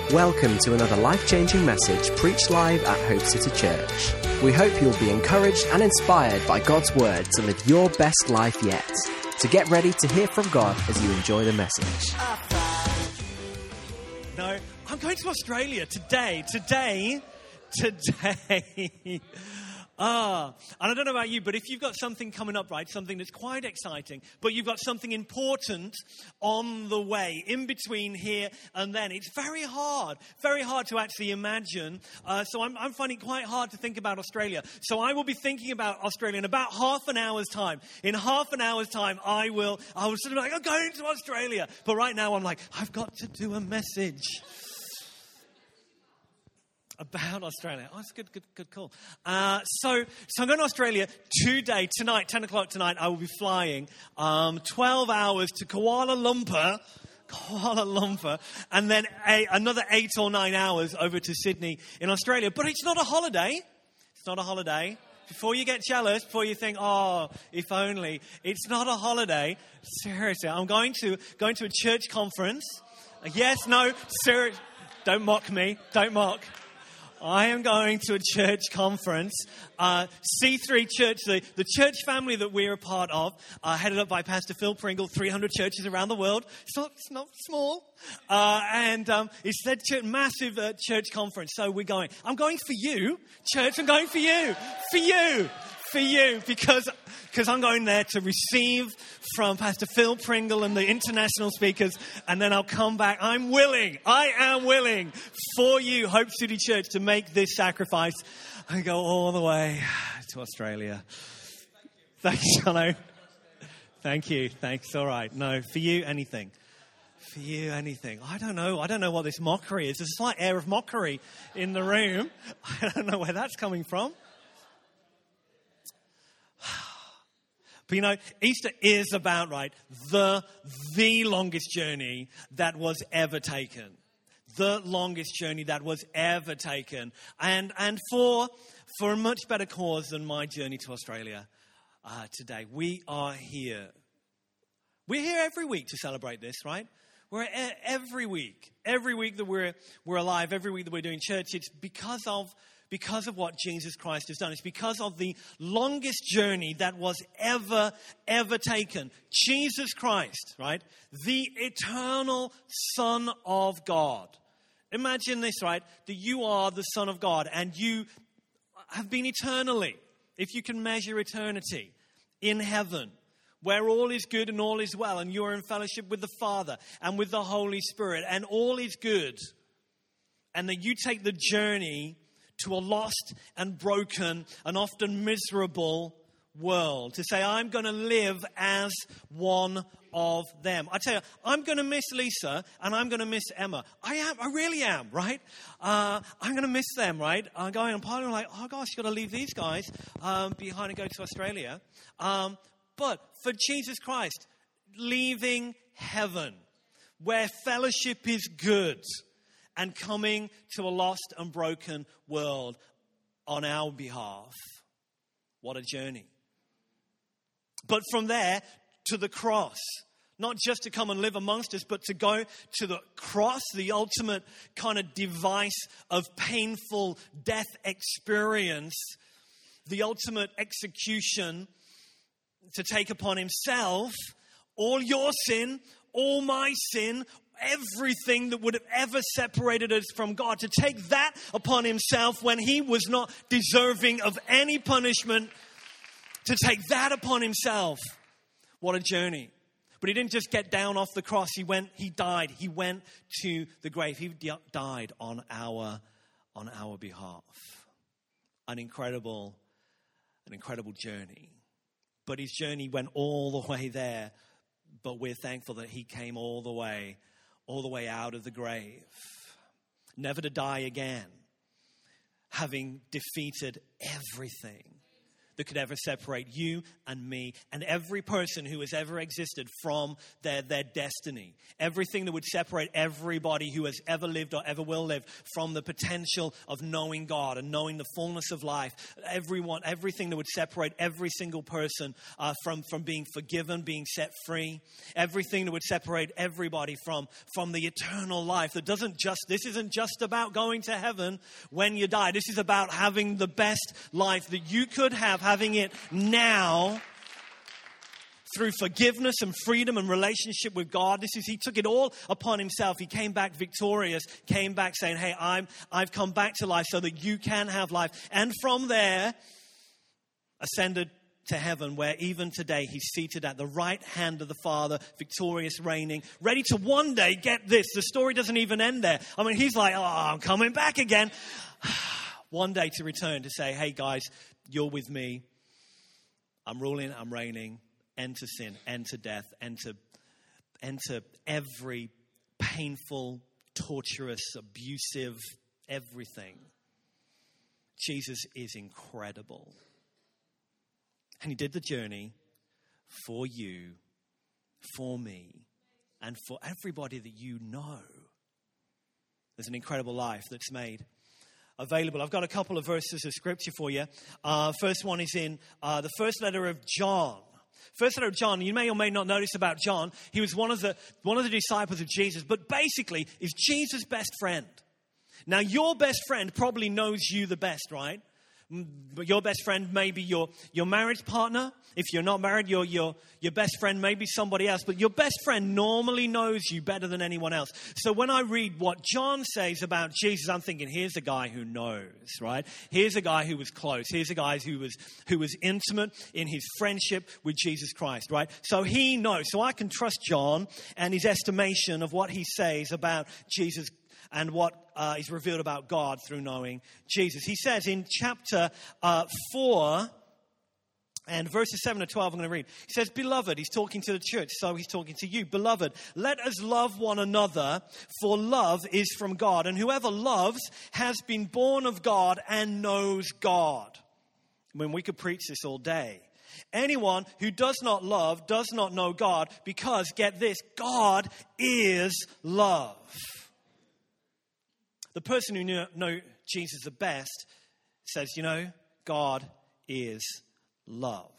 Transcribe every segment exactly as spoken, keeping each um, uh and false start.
Welcome to another life-changing message preached live at Hope City Church. We hope you'll be encouraged and inspired by God's Word to live your best life yet. So get ready to hear from God as you enjoy the message. No, I'm going to Australia today, today, today. Ah, and I don't know about you, but if you've got something coming up, right, something that's quite exciting, but you've got something important on the way, in between here and then, it's very hard, very hard to actually imagine. Uh, so I'm, I'm finding it quite hard to think about Australia. So I will be thinking about Australia in about half an hour's time. In half an hour's time, I will, I was sort of like, I'm going to Australia. But right now I'm like, I've got to do a message about Australia. Oh, it's good, good, good call. Uh, so, so I'm going to Australia today, tonight, ten o'clock tonight. I will be flying um, twelve hours to Kuala Lumpur, Kuala Lumpur, and then a, another eight or nine hours over to Sydney in Australia. But it's not a holiday. It's not a holiday. Before you get jealous, before you think, oh, if only, it's not a holiday. Seriously, I'm going to going to a church conference. Yes, no, sir, don't mock me. Don't mock. I am going to a church conference, uh, C three Church, the, the church family that we're a part of, uh, headed up by Pastor Phil Pringle, three hundred churches around the world. It's not, it's not small. Uh, and um, it's that ch- massive uh, church conference. So we're going. I'm going for you, church. I'm going for you, for you, for you, because because I'm going there to receive from Pastor Phil Pringle and the international speakers, and then I'll come back. I'm willing, I am willing for you, Hope City Church, to make this sacrifice and go all the way to Australia. Thanks, Jono. Thank you. Thanks. All right. No, for you, anything. For you, anything. I don't know. I don't know what this mockery is. There's a slight air of mockery in the room. I don't know where that's coming from. But you know, Easter is about, right, the, the longest journey that was ever taken. The longest journey that was ever taken. And and for, for a much better cause than my journey to Australia uh, today. We are here. We're here every week to celebrate this, right? We're e- every week. Every week that we're we're alive, every week that we're doing church, it's because of Because of what Jesus Christ has done. It's because of the longest journey that was ever, ever taken. Jesus Christ, right? The eternal Son of God. Imagine this, right? That you are the Son of God and you have been eternally, if you can measure eternity, in heaven, where all is good and all is well, and you're in fellowship with the Father and with the Holy Spirit, and all is good. And that you take the journey to a lost and broken and often miserable world. To say, I'm going to live as one of them. I tell you, I'm going to miss Lisa and I'm going to miss Emma. I am, I really am, right? Uh, I'm going to miss them, right? I'm going on party, I'm like, oh gosh, you've got to leave these guys um, behind and go to Australia. Um, but for Jesus Christ, leaving heaven, where fellowship is good, and coming to a lost and broken world on our behalf. What a journey. But from there to the cross. Not just to come and live amongst us, but to go to the cross, the ultimate kind of device of painful death experience. The ultimate execution, to take upon himself all your sin, all my sin, everything that would have ever separated us from God, to take that upon himself when he was not deserving of any punishment, to take that upon himself. What a journey. But he didn't just get down off the cross. He went, he died. He went to the grave. He died on our, on our behalf. An incredible, an incredible journey. But his journey went all the way there. But we're thankful that he came all the way all the way out of the grave, never to die again, having defeated everything that could ever separate you and me and every person who has ever existed from their, their destiny. Everything that would separate everybody who has ever lived or ever will live from the potential of knowing God and knowing the fullness of life. Everyone, everything that would separate every single person uh, from, from being forgiven, being set free. Everything that would separate everybody from, from the eternal life that doesn't just, this isn't just about going to heaven when you die. This is about having the best life that you could have, having it now through forgiveness and freedom and relationship with God. This is, he took it all upon himself. He came back victorious, came back saying, hey, I'm, I've come back to life so that you can have life. And from there, ascended to heaven, where even today he's seated at the right hand of the Father, victorious, reigning, ready to one day get this. The story doesn't even end there. I mean, he's like, oh, I'm coming back again. One day to return to say, hey guys, you're with me. I'm ruling, I'm reigning. End to sin, end to death, end to, end to every painful, torturous, abusive, everything. Jesus is incredible. And he did the journey for you, for me, and for everybody that you know. There's an incredible life that's made available. I've got a couple of verses of scripture for you. Uh, first one is in uh, the first letter of John. First letter of John, you may or may not notice about John. He was one of the one of the disciples of Jesus, but basically is Jesus' best friend. Now, your best friend probably knows you the best, right? But your best friend may be your, your marriage partner. If you're not married, your, your, your best friend may be somebody else. But your best friend normally knows you better than anyone else. So when I read what John says about Jesus, I'm thinking, here's a guy who knows, right? Here's a guy who was close. Here's a guy who was, who was intimate in his friendship with Jesus Christ, right? So he knows. So I can trust John and his estimation of what he says about Jesus and what uh, is revealed about God through knowing Jesus. He says in chapter uh, four and verses seven to twelve, I'm going to read. He says, beloved, he's talking to the church, so he's talking to you. Beloved, let us love one another, for love is from God. And whoever loves has been born of God and knows God. I mean, we could preach this all day. Anyone who does not love does not know God, because, get this, God is love. The person who knew, know Jesus the best says, you know, God is love.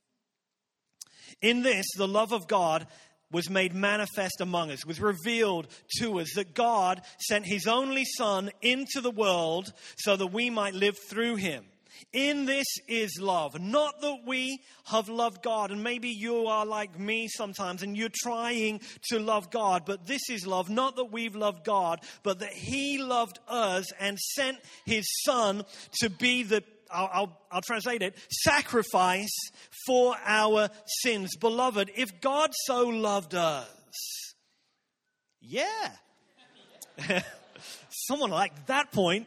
In this, the love of God was made manifest among us, was revealed to us, that God sent his only Son into the world so that we might live through him. In this is love. Not that we have loved God, and maybe you are like me sometimes and you're trying to love God, but this is love. Not that we've loved God, but that he loved us and sent his Son to be the, I'll, I'll, I'll translate it, sacrifice for our sins. Beloved, if God so loved us, yeah. Someone like that point.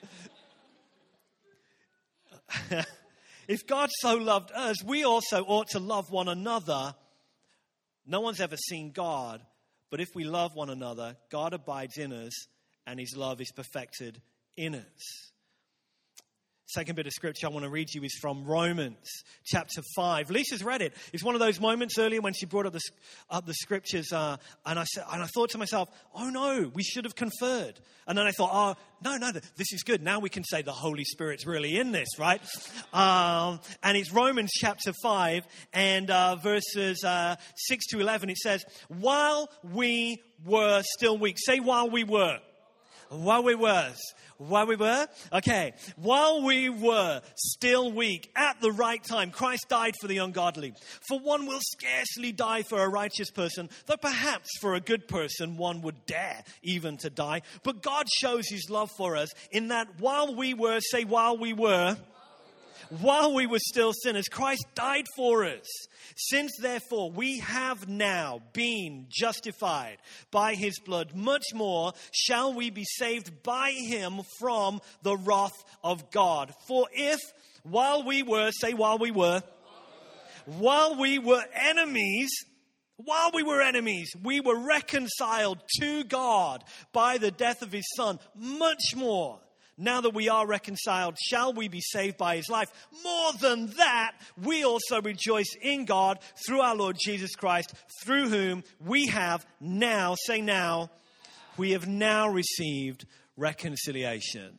If God so loved us, we also ought to love one another. No one's ever seen God, but if we love one another, God abides in us and his love is perfected in us. Second bit of scripture I want to read to you is from Romans chapter five. Lisa's read it. It's one of those moments earlier when she brought up the, up the scriptures, uh, and I said, and I thought to myself, oh no, we should have conferred. And then I thought, oh, no, no, this is good. Now we can say the Holy Spirit's really in this, right? Um, and it's Romans chapter five and uh, verses uh, six to eleven. It says, while we were still weak. Say while we were. While we were. While we were? Okay. While we were still weak, at the right time, Christ died for the ungodly. For one will scarcely die for a righteous person, though perhaps for a good person one would dare even to die. But God shows his love for us in that while we were, say while we were, while we were still sinners, Christ died for us. Since, therefore, we have now been justified by his blood, much more shall we be saved by him from the wrath of God. For if, while we were, say while we were, while we were enemies, while we were enemies, we were reconciled to God by the death of his Son, much more. Now that we are reconciled, shall we be saved by his life? More than that, we also rejoice in God through our Lord Jesus Christ, through whom we have now, say now, we have now received reconciliation.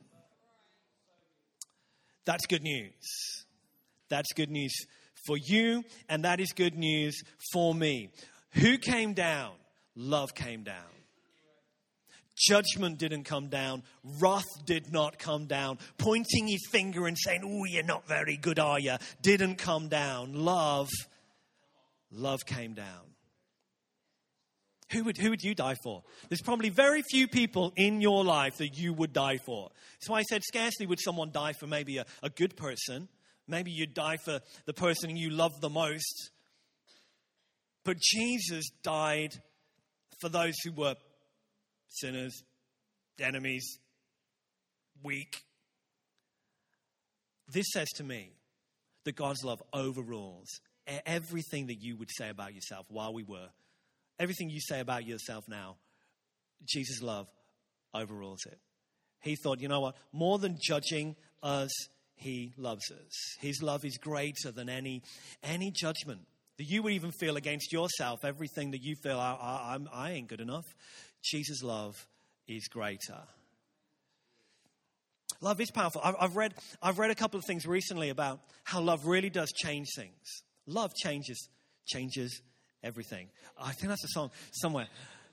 That's good news. That's good news for you, and that is good news for me. Who came down? Love came down. Judgment didn't come down. Wrath did not come down. Pointing his finger and saying, oh, you're not very good, are you? Didn't come down. Love, love came down. Who would, who would you die for? There's probably very few people in your life that you would die for. That's why I said scarcely would someone die for maybe a, a good person. Maybe you'd die for the person you love the most. But Jesus died for those who were sinners, enemies, weak. This says to me that God's love overrules everything that you would say about yourself while we were. Everything you say about yourself now, Jesus' love overrules it. He thought, you know what? More than judging us, he loves us. His love is greater than any, any judgment that you would even feel against yourself. Everything that you feel, I, I, I'm, I ain't good enough. Jesus' love is greater. Love is powerful. I've, I've read, I've read a couple of things recently about how love really does change things. Love changes, changes everything. I think that's a song somewhere.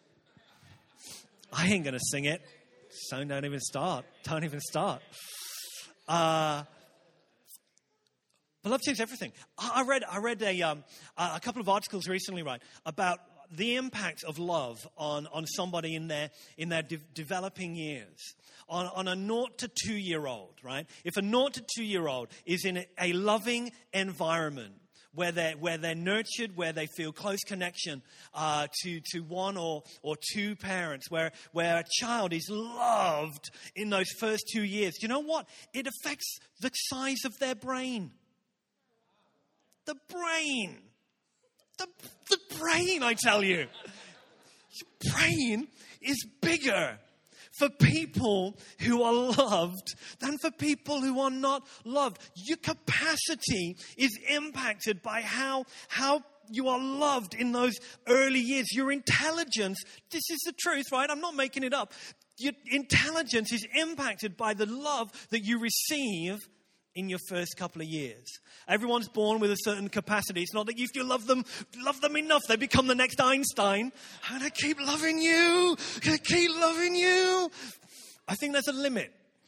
I ain't going to sing it. So don't even start. Don't even start. Uh, but love changes everything. I read I read a um, a couple of articles recently, right, about the impact of love on, on somebody in their in their de- developing years, on, on a naught to two year old, right? If a naught to two year old is in a, a loving environment, where they're, where they're nurtured, where they feel close connection uh, to, to one or, or two parents, where, where a child is loved in those first two years, do you know what? It affects the size of their brain. The brain. The, the brain, I tell you. Your brain is bigger for people who are loved than for people who are not loved. Your capacity is impacted by how, how you are loved in those early years. Your intelligence, this is the truth, right? I'm not making it up. Your intelligence is impacted by the love that you receive in your first couple of years. Everyone's born with a certain capacity. It's not that if you love them, love them enough, they become the next Einstein. I'm going to keep loving you. I'm going to keep loving you. I think there's a limit.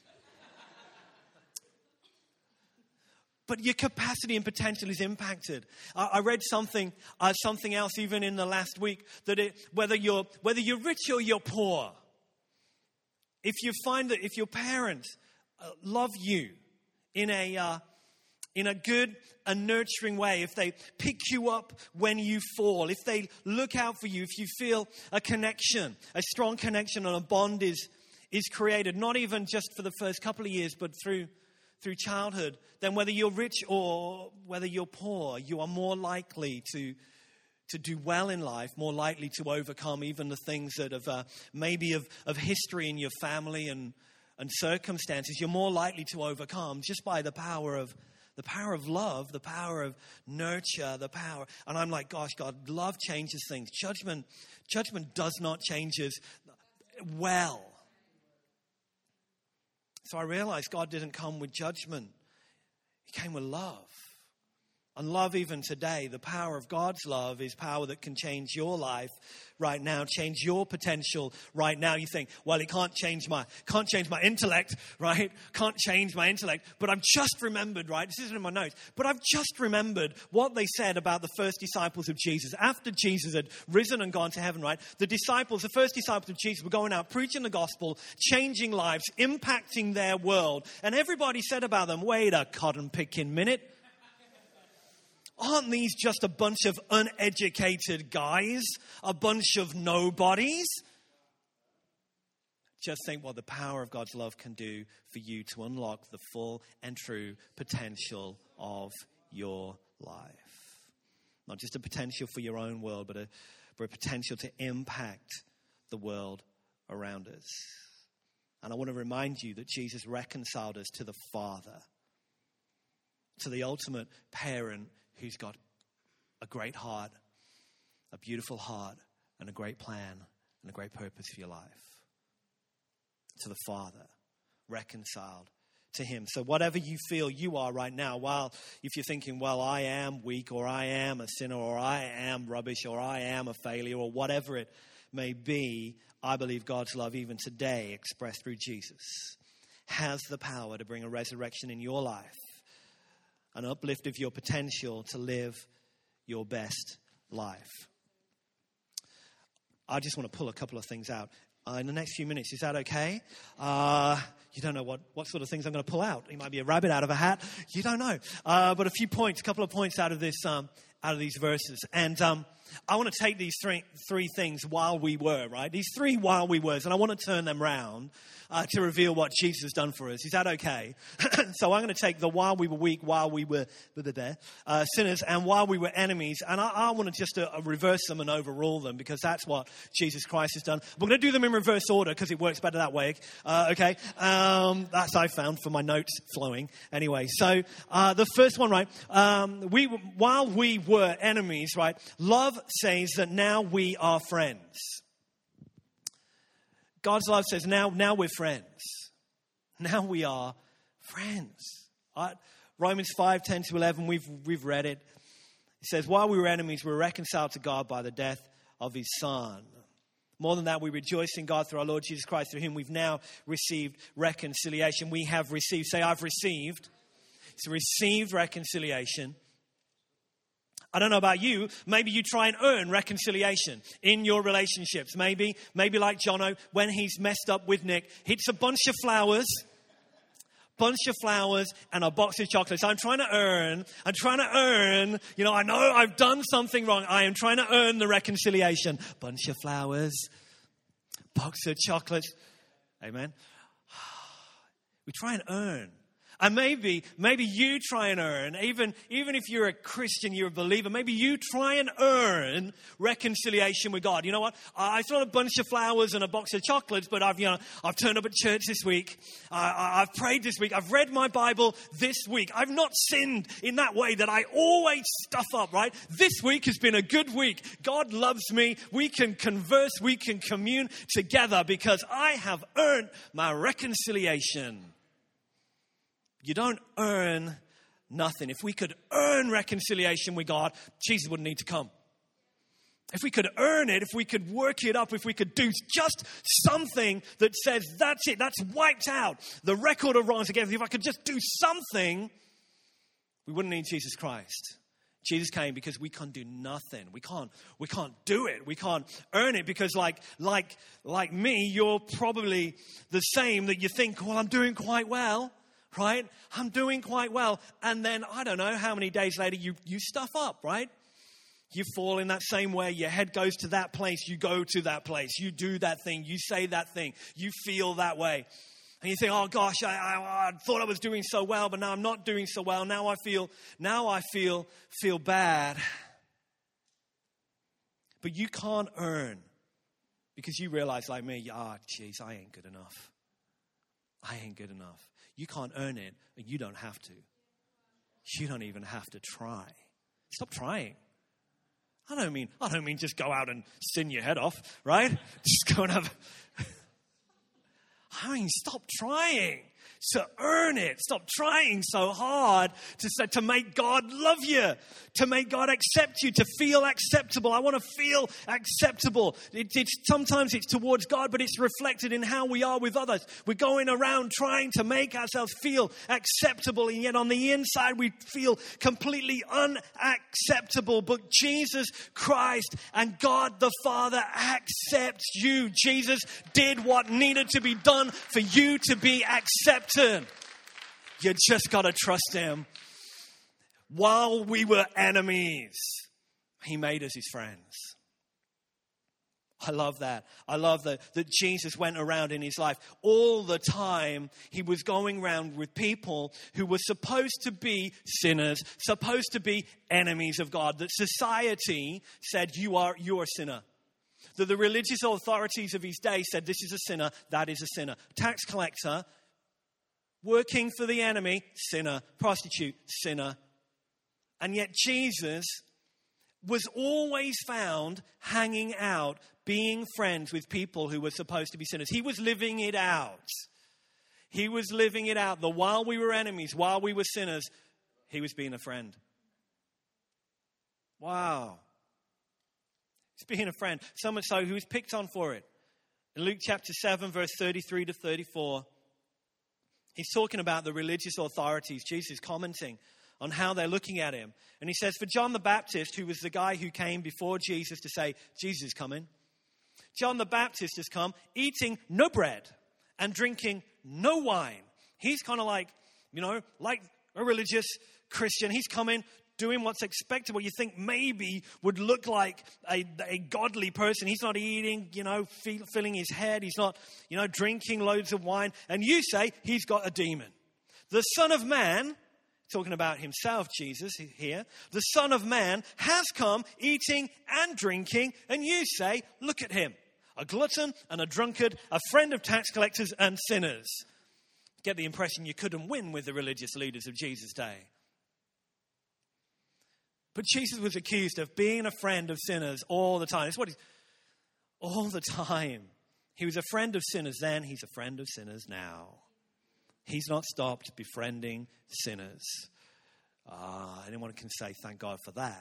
But your capacity and potential is impacted. I, I read something, uh, something else even in the last week, that it, whether you're whether you're rich or you're poor, if you find that if your parents uh, love you in a uh, in a good and nurturing way, if they pick you up when you fall, if they look out for you, if you feel a connection, a strong connection and a bond is is created, not even just for the first couple of years, but through through childhood, then whether you're rich or whether you're poor, you are more likely to to do well in life, more likely to overcome even the things that have uh, maybe of, of history in your family and and circumstances. You're more likely to overcome just by the power of the power of love, the power of nurture, the power. And I'm like, gosh, God, love changes things. Judgment, judgment does not change us well. So I realized God didn't come with judgment. He came with love. And love even today, the power of God's love is power that can change your life right now, change your potential right now. You think, well, it can't change my, can't change my intellect, right? Can't change my intellect. But I've just remembered, right? This isn't in my notes. But I've just remembered what they said about the first disciples of Jesus. After Jesus had risen and gone to heaven, right? The disciples, the first disciples of Jesus were going out, preaching the gospel, changing lives, impacting their world. And everybody said about them, wait a cotton picking minute. Aren't these just a bunch of uneducated guys? A bunch of nobodies? Just think what the power of God's love can do for you to unlock the full and true potential of your life. Not just a potential for your own world, but a, but a potential to impact the world around us. And I want to remind you that Jesus reconciled us to the Father, to the ultimate parent who's got a great heart, a beautiful heart, and a great plan and a great purpose for your life. To the Father, reconciled to him. So whatever you feel you are right now, while if you're thinking, well, I am weak, or I am a sinner, or I am rubbish, or I am a failure, or whatever it may be, I believe God's love even today expressed through Jesus has the power to bring a resurrection in your life, an uplift of your potential to live your best life. I just want to pull a couple of things out. Uh, in the next few minutes, is that okay? Uh, you don't know what, what sort of things I'm going to pull out. It might be a rabbit out of a hat. You don't know. Uh, but a few points, a couple of points out of this, um, out of these verses. And um, I want to take these three three things while we were, right? These three while we were, and I want to turn them round uh, to reveal what Jesus has done for us. Is that okay? So I'm going to take the while we were weak, while we were there, uh, sinners, and while we were enemies, and I, I want to just uh, reverse them and overrule them, because that's what Jesus Christ has done. We're going to do them in reverse order because it works better that way. Uh, okay, um, that's I found for my notes flowing. Anyway, so uh, the first one, right? Um, we while we were enemies, right? Love says that now we are friends. God's love says now, now we're friends. Now we are friends. Right? Romans five, ten to eleven, we've, we've read it. It says, while we were enemies, we were reconciled to God by the death of his Son. More than that, we rejoice in God through our Lord Jesus Christ. Through him we've now received reconciliation. We have received, say I've received. So received reconciliation. I don't know about you, maybe you try and earn reconciliation in your relationships. Maybe, maybe like Jono, when he's messed up with Nick, hits a bunch of flowers, bunch of flowers and a box of chocolates. I'm trying to earn, I'm trying to earn, you know, I know I've done something wrong. I am trying to earn the reconciliation. Bunch of flowers, box of chocolates. Amen. We try and earn. And maybe, maybe you try and earn, even, even if you're a Christian, you're a believer, maybe you try and earn reconciliation with God. You know what? I throw a bunch of flowers and a box of chocolates, but I've, you know, I've turned up at church this week. I, I've prayed this week. I've read my Bible this week. I've not sinned in that way that I always stuff up, right? This week has been a good week. God loves me. We can converse. We can commune together because I have earned my reconciliation. You don't earn nothing. If we could earn reconciliation with God, Jesus wouldn't need to come. If we could earn it, if we could work it up, if we could do just something that says, that's it, that's wiped out the record of wrongs against me. If I could just do something, we wouldn't need Jesus Christ. Jesus came because we can't do nothing. We can't, we can't do it. We can't earn it because like, like, like me, you're probably the same, that you think, well, I'm doing quite well. Right? I'm doing quite well. And then, I don't know how many days later, you, you stuff up, right? You fall in that same way. Your head goes to that place. You go to that place. You do that thing. You say that thing. You feel that way. And you think, oh gosh, I, I, I thought I was doing so well, but now I'm not doing so well. Now I feel, now I feel, feel bad. But you can't earn because you realize like me, ah, oh, geez, I ain't good enough. I ain't good enough. You can't earn it, and you don't have to. You don't even have to try. Stop trying. I don't mean, I don't mean just go out and sin your head off, right? Just go and have... I mean, stop trying to earn it. Stop trying so hard to say, to make God love you, to make God accept you, to feel acceptable. I want to feel acceptable. It, it's, sometimes it's towards God, but it's reflected in how we are with others. We're going around trying to make ourselves feel acceptable, and yet on the inside we feel completely unacceptable. But Jesus Christ and God the Father accepts you. Jesus did what needed to be done for you to be accepted. You just got to trust him. While we were enemies, he made us his friends. I love that. I love that, that Jesus went around in his life. All the time, he was going around with people who were supposed to be sinners, supposed to be enemies of God. That society said, you are, you're a sinner. that the religious authorities of his day said, this is a sinner, that is a sinner. Tax collector, working for the enemy, sinner. Prostitute, sinner. And yet Jesus was always found hanging out, being friends with people who were supposed to be sinners. He was living it out. He was living it out. That while we were enemies, while we were sinners, he was being a friend. Wow. He's being a friend. So much so, he was picked on for it. In Luke chapter seven, verse thirty-three to thirty-four, he's talking about the religious authorities. Jesus is commenting on how they're looking at him. And he says, for John the Baptist, who was the guy who came before Jesus to say, Jesus is coming. John the Baptist has come eating no bread and drinking no wine. He's kind of like, you know, like a religious Christian. He's coming, doing what's expected, what you think maybe would look like a, a godly person. He's not eating, you know, feel, filling his head. He's not, you know, drinking loads of wine. And you say he's got a demon. The Son of Man, talking about himself, Jesus here, the Son of Man has come eating and drinking. And you say, look at him. A glutton and a drunkard, a friend of tax collectors and sinners. Get the impression you couldn't win with the religious leaders of Jesus' day. But Jesus was accused of being a friend of sinners all the time. That's what he's, all the time. He was a friend of sinners then, he's a friend of sinners now. He's not stopped befriending sinners. Ah, anyone can say thank God for that.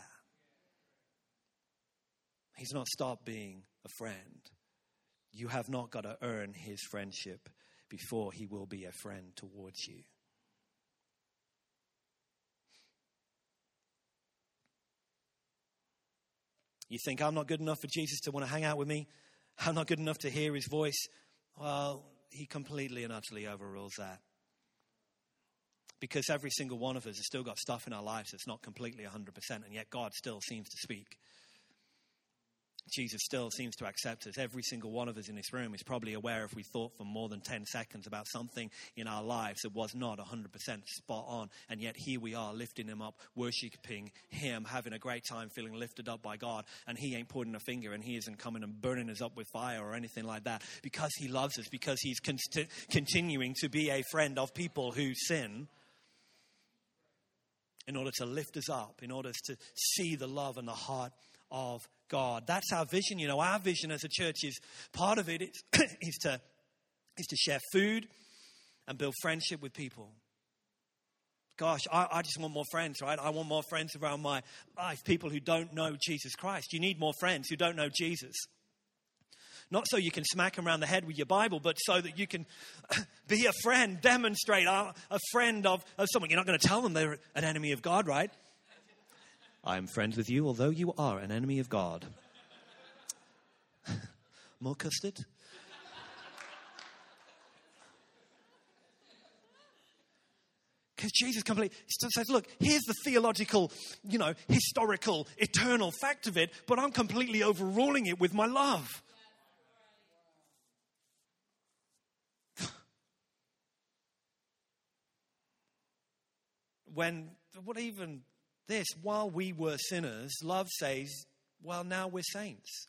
He's not stopped being a friend. You have not got to earn his friendship before he will be a friend towards you. You think, I'm not good enough for Jesus to want to hang out with me? I'm not good enough to hear his voice? Well, he completely and utterly overrules that. Because every single one of us has still got stuff in our lives that's not completely one hundred percent, and yet God still seems to speak. Jesus still seems to accept us. Every single one of us in this room is probably aware if we thought for more than ten seconds about something in our lives that was not one hundred percent spot on. And yet here we are lifting him up, worshiping him, having a great time, feeling lifted up by God. And he ain't putting a finger and he isn't coming and burning us up with fire or anything like that. Because he loves us, because he's con- continuing to be a friend of people who sin. In order to lift us up, in order to see the love and the heart of God. That's our vision. You know, our vision as a church is, part of it is, is to is to share food and build friendship with people. Gosh, I, I just want more friends, right? I want more friends around my life, people who don't know Jesus Christ. You need more friends who don't know Jesus. Not so you can smack them around the head with your Bible, but so that you can be a friend, demonstrate a, a friend of, of someone. You're not going to tell them they're an enemy of God, right? I'm friends with you, although you are an enemy of God. More custard? Because Jesus completely says, look, here's the theological, you know, historical, eternal fact of it, but I'm completely overruling it with my love. When, what even this, while we were sinners, love says, well, now we're saints.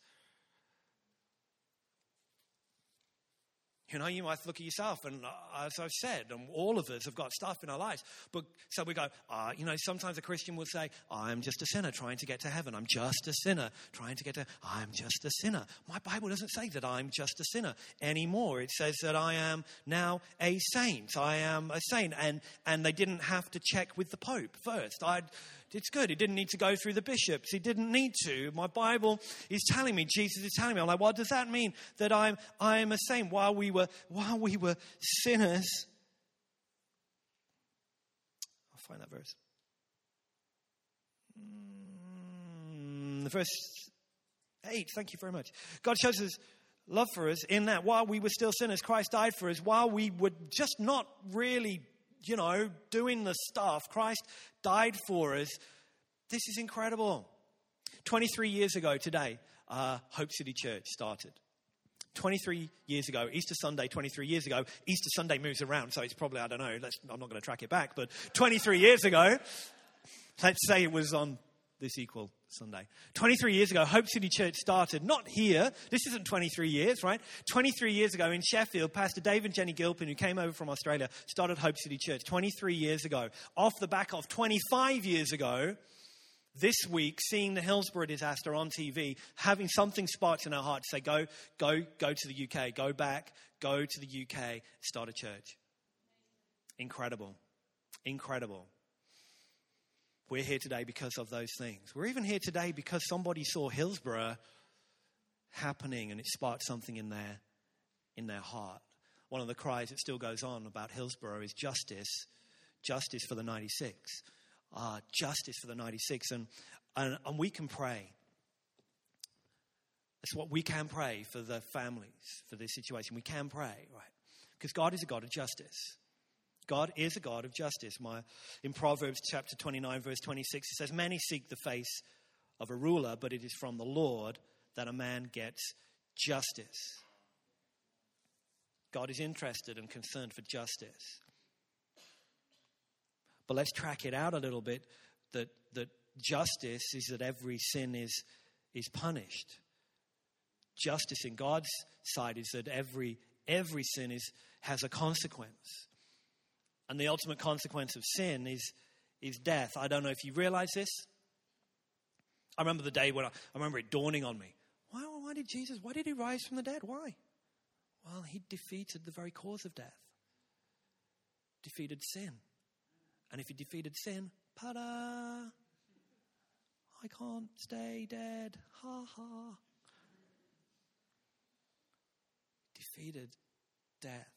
You know, you might look at yourself, and as I've said, and all of us have got stuff in our lives. But so we go, uh, you know, sometimes a Christian will say, I'm just a sinner trying to get to heaven. I'm just a sinner trying to get to, I'm just a sinner. My Bible doesn't say that I'm just a sinner anymore. It says that I am now a saint. I am a saint. And, and they didn't have to check with the Pope first. I'd, It's good. It didn't need to go through the bishops. He didn't need to. My Bible is telling me, Jesus is telling me. I'm like, what does that mean? That I'm I am a saint while we were while we were sinners. I'll find that verse. Mm, verse eight. Thank you very much. God shows his love for us in that while we were still sinners, Christ died for us. While we were just not really, you know, doing the stuff, Christ died for us. This is incredible. twenty-three years ago today, uh, Hope City Church started. twenty-three years ago, Easter Sunday, twenty-three years ago. Easter Sunday moves around, so it's probably, I don't know, let's, I'm not going to track it back, but twenty-three years ago, let's say it was on this equal Sunday. twenty-three years ago, Hope City Church started, not here. This isn't twenty-three years, right? twenty-three years ago in Sheffield, Pastor Dave and Jenny Gilpin, who came over from Australia, started Hope City Church twenty-three years ago. Off the back of twenty-five years ago, this week, seeing the Hillsborough disaster on T V, having something sparked in our hearts, say, go, go, go to the U K, go back, go to the U K, start a church. Incredible. Incredible. We're here today because of those things. We're even here today because somebody saw Hillsborough happening and it sparked something in their, in their heart. One of the cries that still goes on about Hillsborough is justice. Justice for the ninety-six. Ah, justice for the ninety-six. And, and, and we can pray. That's what we can pray for the families, for this situation. We can pray, right? Because God is a God of justice. God is a God of justice. My, in Proverbs chapter twenty-nine, verse twenty-six, it says, many seek the face of a ruler, but it is from the Lord that a man gets justice. God is interested and concerned for justice. But let's track it out a little bit, that, that justice is that every sin is, is punished. Justice in God's side is that every, every sin is, has a consequence. And the ultimate consequence of sin is, is death. I don't know if you realize this. I remember the day when I, I remember it dawning on me. Why, why did Jesus, why did he rise from the dead? Why? Well, he defeated the very cause of death. Defeated sin. And if he defeated sin, ta-da! I can't stay dead. Ha ha. Defeated death.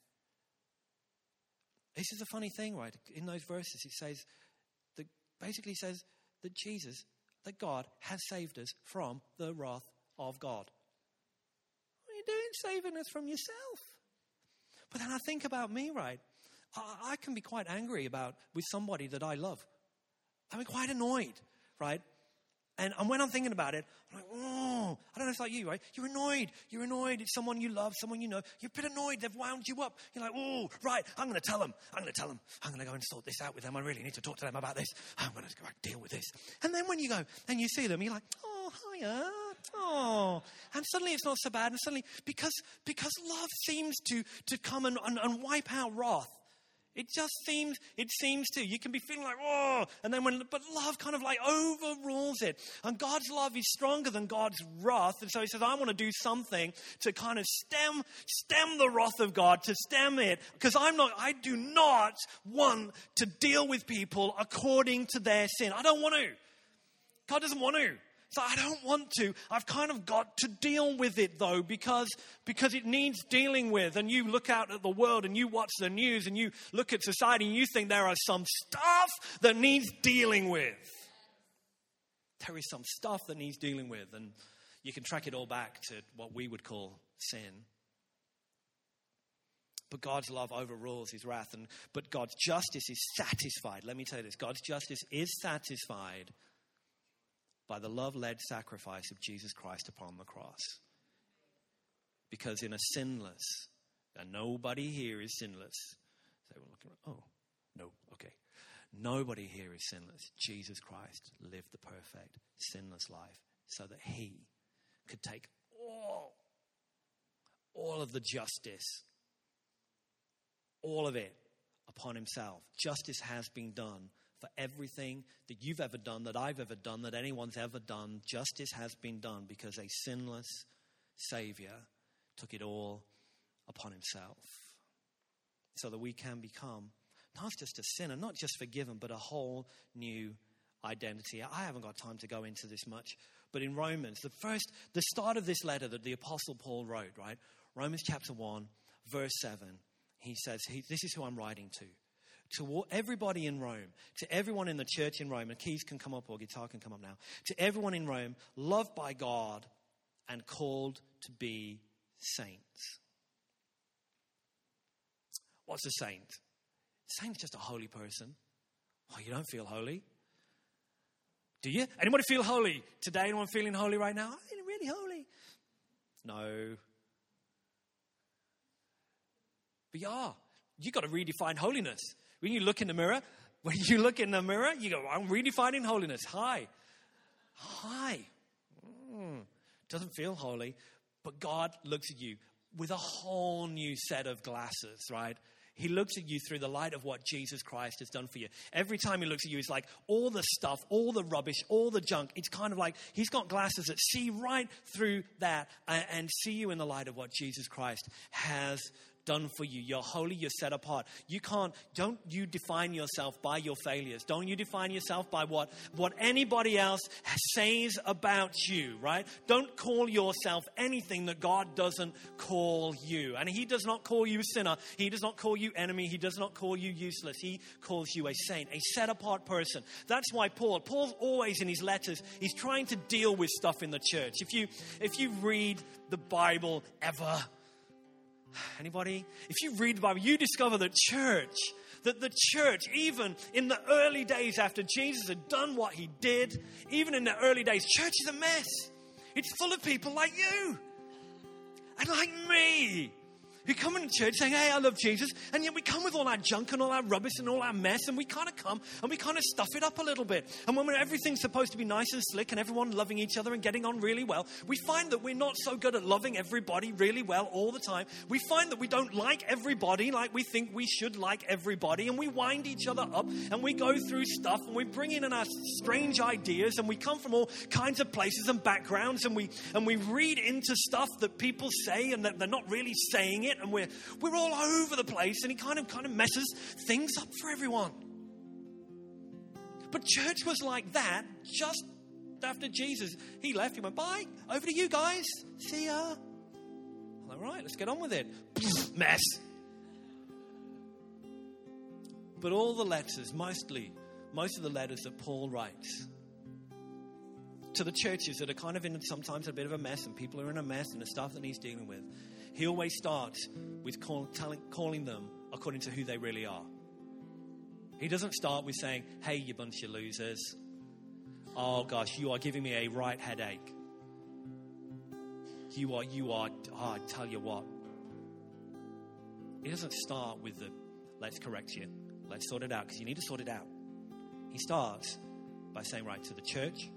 This is a funny thing, right? In those verses, it says, that basically says that Jesus, that God has saved us from the wrath of God. What are you doing saving us from yourself? But then I think about me, right? I, I can be quite angry about with somebody that I love. I'm quite annoyed, right? And, and when I'm thinking about it, I'm like, oh, I don't know if it's like you, right? You're annoyed. You're annoyed. It's someone you love, someone you know. You're a bit annoyed. They've wound you up. You're like, oh, right, I'm going to tell them. I'm going to tell them. I'm going to go and sort this out with them. I really need to talk to them about this. I'm going to go and deal with this. And then when you go and you see them, you're like, oh, hiya. Oh, and suddenly it's not so bad. And suddenly, because because love seems to, to come and, and, and wipe out wrath. It just seems, it seems to. You can be feeling like, oh, and then when, but love kind of like overrules it. And God's love is stronger than God's wrath. And so he says, I want to do something to kind of stem, stem the wrath of God, to stem it. Because I'm not, I do not want to deal with people according to their sin. I don't want to. God doesn't want to. So I don't want to. I've kind of got to deal with it, though, because, because it needs dealing with. And you look out at the world and you watch the news and you look at society and you think there are some stuff that needs dealing with. There is some stuff that needs dealing with. And you can track it all back to what we would call sin. But God's love overrules his wrath. And, but God's justice is satisfied. Let me tell you this. God's justice is satisfied by the love-led sacrifice of Jesus Christ upon the cross. Because in a sinless, and nobody here is sinless. They were looking, oh, no, okay. Nobody here is sinless. Jesus Christ lived the perfect, sinless life so that he could take all, all of the justice, all of it upon himself. Justice has been done. For everything that you've ever done, that I've ever done, that anyone's ever done, justice has been done because a sinless Savior took it all upon himself. So that we can become not just a sinner, not just forgiven, but a whole new identity. I haven't got time to go into this much, but in Romans, the first, the start of this letter that the Apostle Paul wrote, right? Romans chapter one, verse seven, he says, he, this is who I'm writing to. To everybody in Rome, to everyone in the church in Rome, and keys can come up or guitar can come up now. To everyone in Rome, loved by God and called to be saints. What's a saint? A saint's just a holy person. Oh, you don't feel holy? Do you? Anybody feel holy today? Anyone feeling holy right now? I'm feeling really holy. No. But yeah, you got to redefine holiness. When you look in the mirror, when you look in the mirror, you go, I'm redefining holiness. Hi. Hi. Mm, doesn't feel holy, but God looks at you with a whole new set of glasses, right? He looks at you through the light of what Jesus Christ has done for you. Every time he looks at you, it's like all the stuff, all the rubbish, all the junk. It's kind of like he's got glasses that see right through that and, and see you in the light of what Jesus Christ has done for you. You're holy, you're set apart. You can't, don't you define yourself by your failures. Don't you define yourself by what, what anybody else says about you, right? Don't call yourself anything that God doesn't call you. And he does not call you a sinner. He does not call you enemy. He does not call you useless. He calls you a saint, a set apart person. That's why Paul, Paul's always in his letters, he's trying to deal with stuff in the church. If you, if you read the Bible ever, anybody? If you read the Bible, you discover that church, that the church, even in the early days after Jesus had done what he did, even in the early days, church is a mess. It's full of people like you and like me, who come into church saying, hey, I love Jesus. And yet we come with all our junk and all our rubbish and all our mess. And we kind of come and we kind of stuff it up a little bit. And when everything's supposed to be nice and slick and everyone loving each other and getting on really well, we find that we're not so good at loving everybody really well all the time. We find that we don't like everybody like we think we should like everybody. And we wind each other up and we go through stuff and we bring in our strange ideas and we come from all kinds of places and backgrounds and we, and we read into stuff that people say and that they're not really saying it. And we're we're all over the place, and he kind of kind of messes things up for everyone. But church was like that just after Jesus. He left. He went, bye. Over to you guys. See ya. I'm like, right, let's get on with it. Mess. But all the letters, mostly, most of the letters that Paul writes to the churches that are kind of in sometimes a bit of a mess, and people are in a mess and the stuff that he's dealing with, he always starts with call, telling, calling them according to who they really are. He doesn't start with saying, hey, you bunch of losers. Oh, gosh, you are giving me a right headache. You are, you are, oh, I tell you what. He doesn't start with the, let's correct you. Let's sort it out, because you need to sort it out. He starts by saying, right, to the church,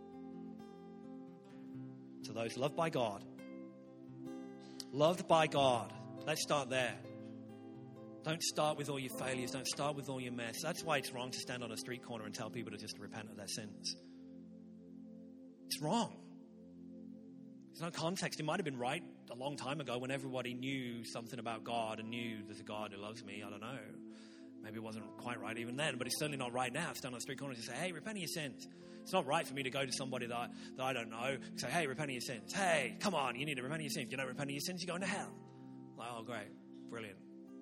to those loved by God, loved by God. Let's start there. Don't start with all your failures. Don't start with all your mess. That's why it's wrong to stand on a street corner and tell people to just repent of their sins. It's wrong. There's no context. It might have been right a long time ago when everybody knew something about God and knew there's a God who loves me. I don't know. Maybe it wasn't quite right even then, but it's certainly not right now. Stand on a street corner and just say, hey, repent of your sins. It's not right for me to go to somebody that I, that I don't know and say, hey, repent of your sins. Hey, come on, you need to repent of your sins. If you don't repent of your sins, you're going to hell. Like, oh, great. Brilliant.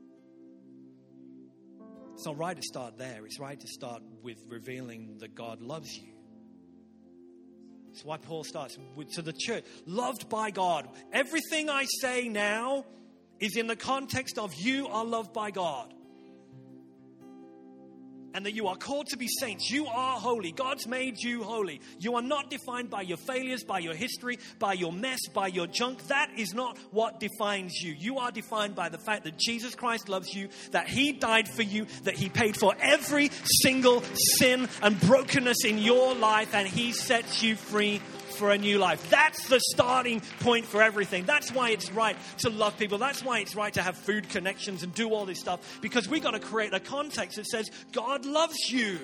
It's not right to start there. It's right to start with revealing that God loves you. That's why Paul starts with, to the church, loved by God. Everything I say now is in the context of you are loved by God. And that you are called to be saints. You are holy. God's made you holy. You are not defined by your failures, by your history, by your mess, by your junk. That is not what defines you. You are defined by the fact that Jesus Christ loves you, that he died for you, that he paid for every single sin and brokenness in your life, and he sets you free for a new life. That's the starting point for everything. That's why it's right to love people. That's why it's right to have food connections and do all this stuff, because we got to create a context that says God loves you.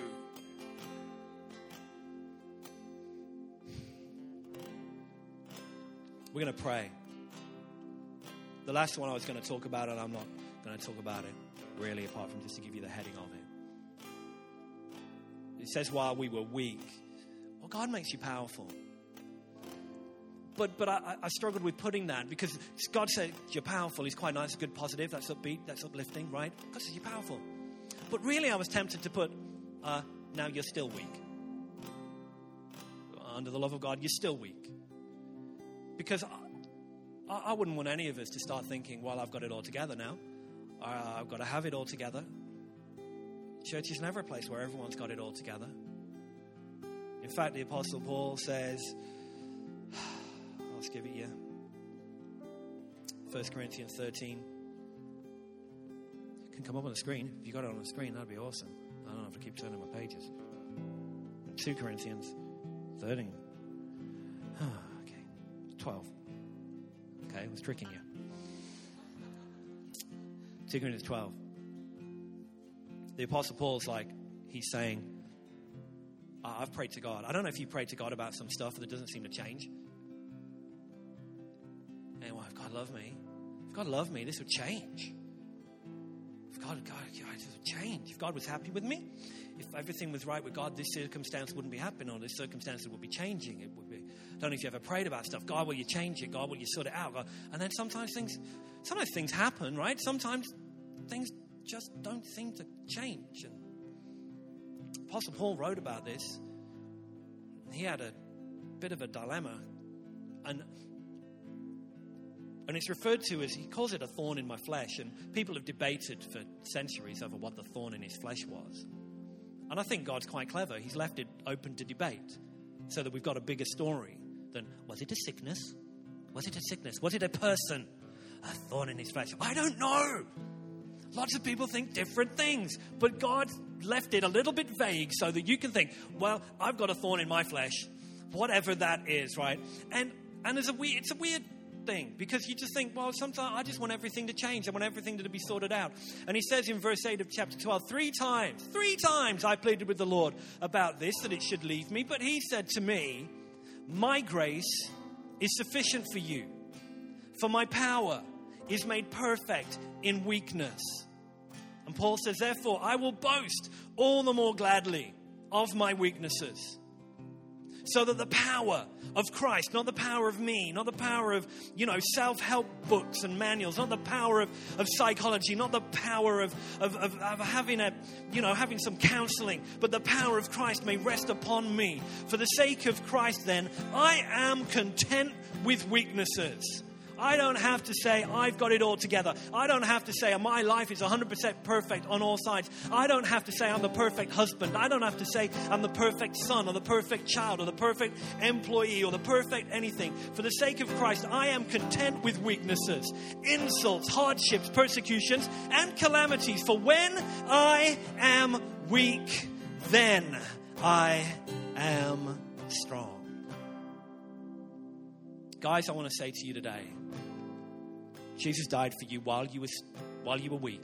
We're going to pray. The last one I was going to talk about, and I'm not going to talk about it really, apart from just to give you the heading of it. It says, while we were weak, well, God makes you powerful. But but I, I struggled with putting that, because God said you're powerful. He's quite nice, good, positive. That's upbeat, that's uplifting, right? God says you're powerful. But really I was tempted to put, uh, now you're still weak. Under the love of God, you're still weak. Because I, I wouldn't want any of us to start thinking, well, I've got it all together now. Uh, I've got to have it all together. Church is never a place where everyone's got it all together. In fact, the Apostle Paul says, Let's give it you. First Corinthians thirteen. It can come up on the screen. If you got it on the screen, that'd be awesome. I don't have to keep turning my pages. Second Corinthians thirteen. Okay, twelve. Okay, I was tricking you. Second Corinthians twelve. The Apostle Paul's like, he's saying, I've prayed to God. I don't know if you prayed to God about some stuff that doesn't seem to change. And well, if God loved me, if God loved me, this would change. If God, God, God, this would change. If God was happy with me, if everything was right with God, this circumstance wouldn't be happening, or this circumstance would be changing. It would be. I don't know if you ever prayed about stuff. God, will you change it? God, will you sort it out? God, and then sometimes things, sometimes things happen, right? Sometimes things just don't seem to change. And Apostle Paul wrote about this. He had a bit of a dilemma. And, and it's referred to as, he calls it a thorn in my flesh. And people have debated for centuries over what the thorn in his flesh was. And I think God's quite clever. He's left it open to debate so that we've got a bigger story than, was it a sickness? Was it a sickness? Was it a person? A thorn in his flesh. I don't know. Lots of people think different things, but God left it a little bit vague so that you can think, well, I've got a thorn in my flesh, whatever that is, right? And and it's a weird, it's a weird thing because you just think, well, sometimes I just want everything to change. I want everything to be sorted out. And he says in verse eight of chapter twelve, three times, three times I pleaded with the Lord about this, that it should leave me. But he said to me, my grace is sufficient for you, for my power is made perfect in weakness. And Paul says, therefore, I will boast all the more gladly of my weaknesses, so that the power of Christ, not the power of me, not the power of, you know, self-help books and manuals, not the power of, of psychology, not the power of, of, of, of having a, you know, having some counseling, but the power of Christ may rest upon me. For the sake of Christ, then, I am content with weaknesses. I don't have to say I've got it all together. I don't have to say my life is one hundred percent perfect on all sides. I don't have to say I'm the perfect husband. I don't have to say I'm the perfect son or the perfect child or the perfect employee or the perfect anything. For the sake of Christ, I am content with weaknesses, insults, hardships, persecutions, and calamities. For when I am weak, then I am strong. Guys, I want to say to you today, Jesus died for you while you were, while you were weak.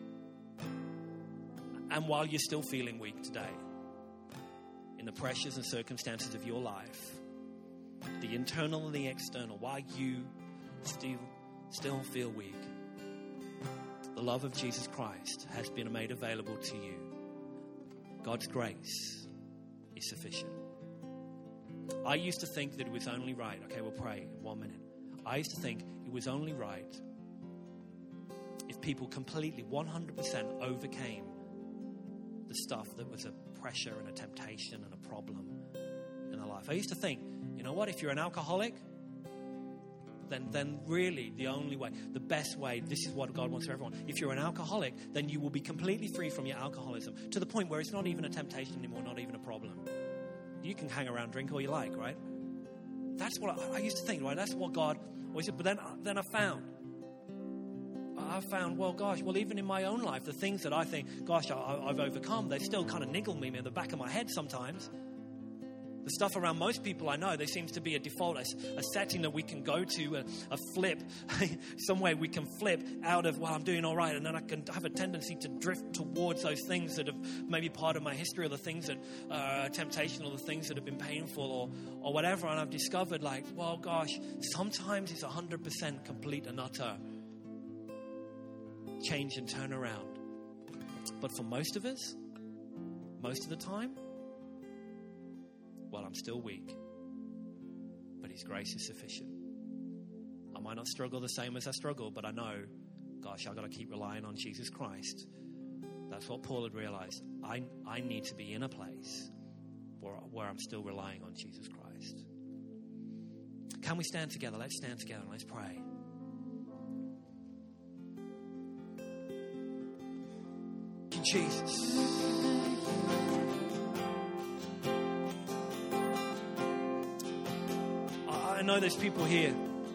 And while you're still feeling weak today. In the pressures and circumstances of your life. The internal and the external. While you still, still feel weak. The love of Jesus Christ has been made available to you. God's grace is sufficient. I used to think that it was only right. Okay, we'll pray in one minute. I used to think it was only right if people completely, one hundred percent overcame the stuff that was a pressure and a temptation and a problem in their life. I used to think, you know what, if you're an alcoholic, then then really the only way, the best way, this is what God wants for everyone. If you're an alcoholic, then you will be completely free from your alcoholism to the point where it's not even a temptation anymore, not even a problem. You can hang around, drink all you like, right? That's what I, I used to think, right? That's what God always said. But then, then I found, I found, well, gosh, well, even in my own life, the things that I think, gosh, I, I've overcome, they still kind of niggle me in the back of my head sometimes. The stuff around most people I know, there seems to be a default, a, a setting that we can go to, a, a flip, some way we can flip out of, well, I'm doing all right. And then I can have a tendency to drift towards those things that have maybe part of my history, or the things that are temptation, or the things that have been painful, or, or whatever. And I've discovered, like, well, gosh, sometimes it's one hundred percent complete and utter change and turn around. But for most of us, most of the time, well, I'm still weak, but His grace is sufficient. I might not struggle the same as I struggle, but I know, gosh, I've got to keep relying on Jesus Christ. That's what Paul had realized. I, I need to be in a place where, where I'm still relying on Jesus Christ. Can we stand together? Let's stand together and let's pray. Thank you, Jesus. I know there's people here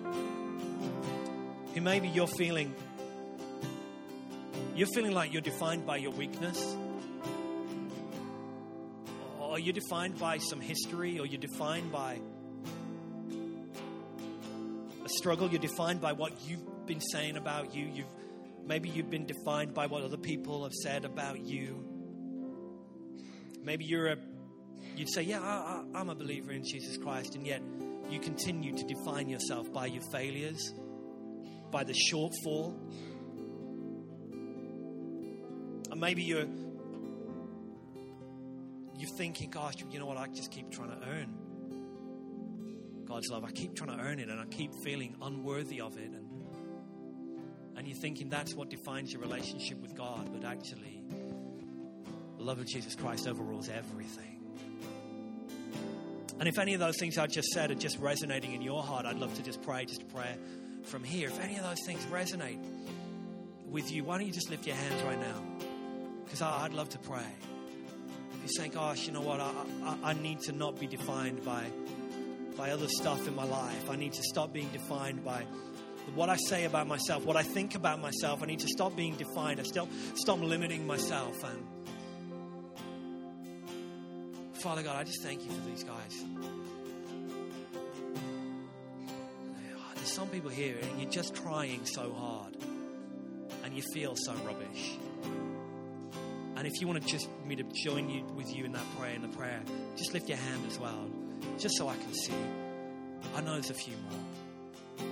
who maybe you're feeling, you're feeling like you're defined by your weakness, or you're defined by some history, or you're defined by struggle. You're defined by what you've been saying about you. You've maybe you've been defined by what other people have said about you. Maybe you're a, you'd say, yeah, I, I, I'm a believer in Jesus Christ, and yet you continue to define yourself by your failures, by the shortfall. And maybe you're you're thinking, gosh, you know what, I just keep trying to earn God's love. I keep trying to earn it, and I keep feeling unworthy of it. And, and you're thinking that's what defines your relationship with God. But actually, the love of Jesus Christ overrules everything. And if any of those things I just said are just resonating in your heart, I'd love to just pray, just a prayer from here. If any of those things resonate with you, why don't you just lift your hands right now? Because I'd love to pray. If you're saying, gosh, you know what, I, I, I need to not be defined by, by other stuff in my life. I need to stop being defined by what I say about myself, what I think about myself. I need to stop being defined. I still stop limiting myself. And Father God, I just thank you for these guys. There's some people here and you're just trying so hard and you feel so rubbish. And if you want to just me to join you with you in that prayer, in the prayer, just lift your hand as well, just so I can see. I know there's a few more.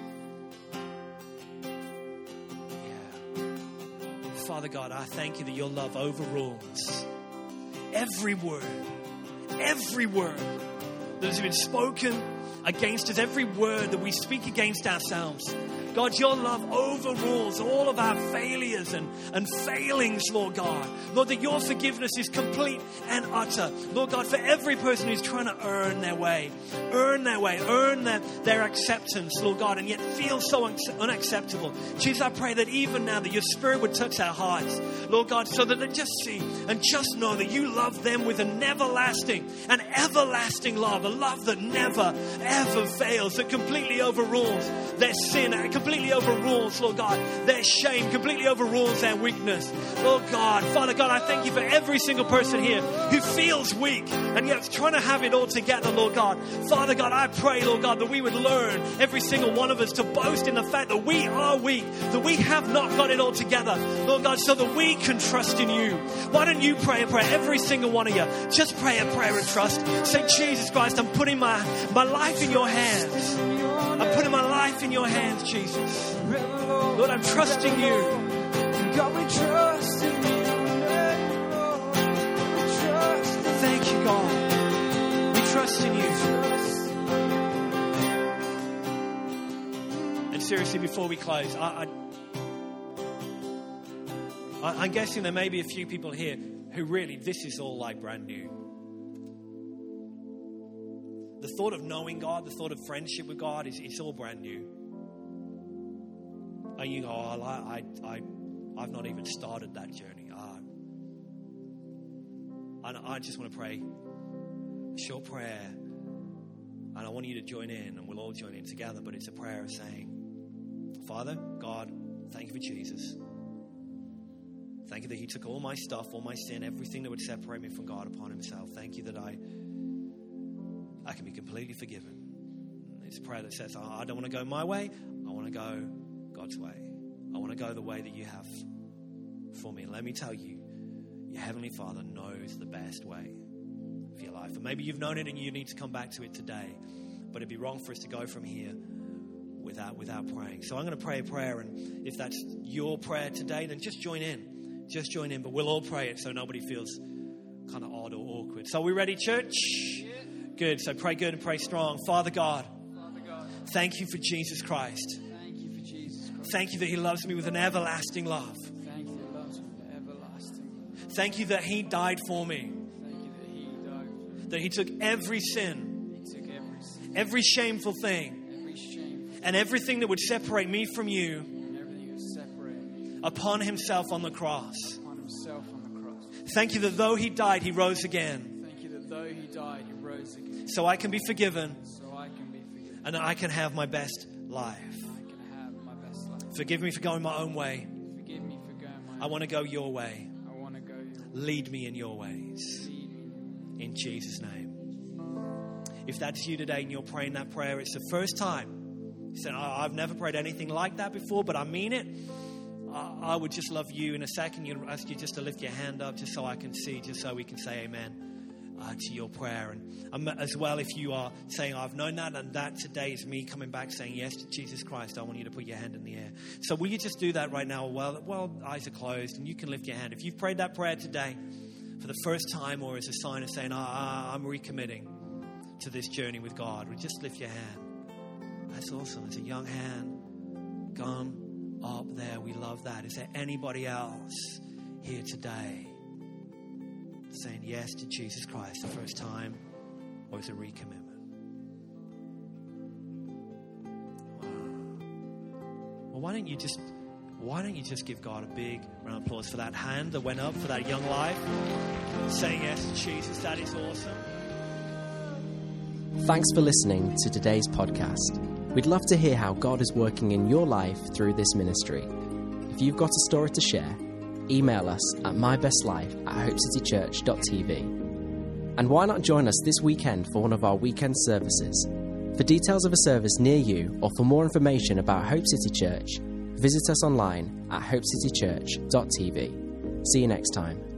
Yeah. Father God, I thank you that your love overrules every word, every word that has been spoken against us, every word that we speak against ourselves. God, your love overrules all of our failures and, and failings, Lord God. Lord, that your forgiveness is complete and utter. Lord God, for every person who's trying to earn their way, earn their way, earn their, their acceptance, Lord God, and yet feel so un- unacceptable. Jesus, I pray that even now that your Spirit would touch our hearts, Lord God, so that they just see and just know that you love them with an everlasting, an everlasting love, a love that never, ever fails, that completely overrules their sin, completely overrules, Lord God, their shame, completely overrules their weakness. Lord God, Father God, I thank you for every single person here who feels weak and yet is trying to have it all together, Lord God. Father God, I pray, Lord God, that we would learn, every single one of us, to boast in the fact that we are weak, that we have not got it all together, Lord God, so that we can trust in you. Why don't you pray a prayer, every single one of you, just pray a prayer and trust. Say, Jesus Christ, I'm putting my, my life in your hands. I'm putting my life in your hands, Jesus. Lord, I'm trusting you. God, we trust in you. Thank you, God. We trust in you. And seriously, before we close, I, I, I'm guessing there may be a few people here who really, this is all like brand new. The thought of knowing God, the thought of friendship with God, is it's all brand new. And you go, oh, I, I, I, I've not even started that journey. Uh, and I just want to pray a short prayer. And I want you to join in, and we'll all join in together. But it's a prayer of saying, Father, God, thank you for Jesus. Thank you that he took all my stuff, all my sin, everything that would separate me from God upon himself. Thank you that I... I can be completely forgiven. It's a prayer that says, oh, I don't want to go my way. I want to go God's way. I want to go the way that you have for me. And let me tell you, your Heavenly Father knows the best way for your life. And maybe you've known it and you need to come back to it today. But it'd be wrong for us to go from here without, without praying. So I'm going to pray a prayer. And if that's your prayer today, then just join in. Just join in. But we'll all pray it so nobody feels kind of odd or awkward. So are we ready, church? Good. So pray good and pray strong. Father God, Father God, thank you for Jesus Christ. thank you for Jesus Christ. Thank you that he loves me with an everlasting love. Thank you that loves me with everlasting love. Thank you that he died for me. Thank you that he died. That he took every sin, He took every sin, every shameful thing, every shame, and everything that would separate me from you and everything that was separated me upon himself on the cross. upon himself on the cross. Thank you that though he died, he rose again. Thank you that though he died, he rose again. So I can be forgiven So I can be forgiven. and I can have my best life. I can have my best life. Forgive me for going my own way. Forgive me for going my I want to go your way. I want to go your way. Lead me in your ways. Lead me. In Jesus' name. If that's you today and you're praying that prayer, it's the first time You said, oh, I've never prayed anything like that before, but I mean it. I, I would just love you in a second. You'd ask you just to lift your hand up just so I can see, just so we can say amen. Uh, to your prayer. And um, as well, if you are saying, I've known that, and that today is me coming back saying yes to Jesus Christ, I want you to put your hand in the air. So will you just do that right now while, while eyes are closed, and you can lift your hand. If you've prayed that prayer today for the first time, or as a sign of saying, ah, I'm recommitting to this journey with God, would just lift your hand. That's awesome. There's a young hand gone up there. We love that. Is there anybody else here today saying yes to Jesus Christ the first time, or is it a recommitment? Wow. Well, why don't you just why don't you just give God a big round of applause for that hand that went up, for that young life saying yes to Jesus? That is awesome. Thanks for listening to today's podcast. We'd love to hear how God is working in your life through this ministry. If you've got a story to share, email us at mybestlife at hopecitychurch dot t v. And why not join us this weekend for one of our weekend services? For details of a service near you, or for more information about Hope City Church, visit us online at hope city church dot t v. See you next time.